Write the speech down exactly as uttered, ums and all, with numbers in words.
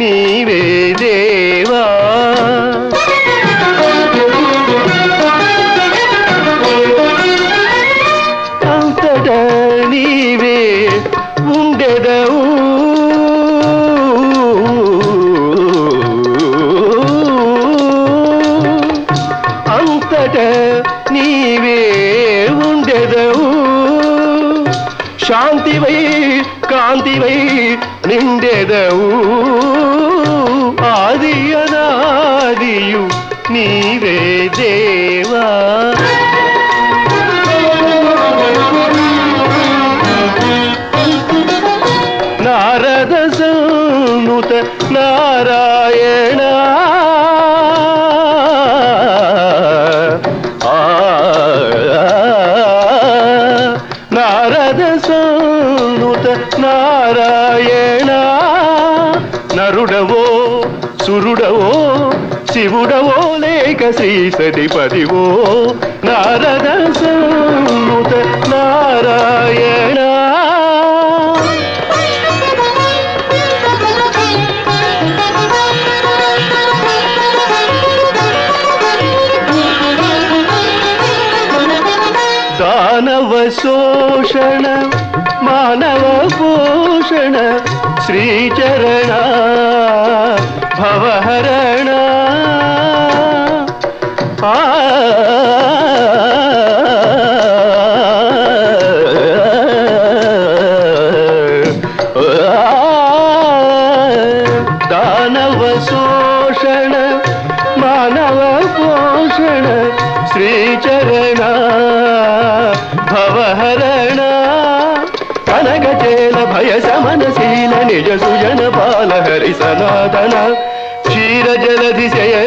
నీవే దేవా అంతటా నీవే ఉండెదవు అంతటా నీవే ఉండెదవు శాంతివై కాంతివై నిండెదవు ఆది అనాదియు నీవే దేవా నారద సన్నుత నారాయణ నారద సన్నుత నారాయణ నరుడవో సురుడవో శివుడవో లేక శ్రీ సతిపదివో నారద సన్నుత నారాయణ దానవ శోషణ మానవ పోషణ శ్రీచరణ భవహరణ ఆ దానవ శోషణ మానవ పోషణ శ్రీచరణ భవహరణ కనగచేల భయ శమనశీల నిజ సుజన పాల హరి సనాతన క్షీర జలధి శయన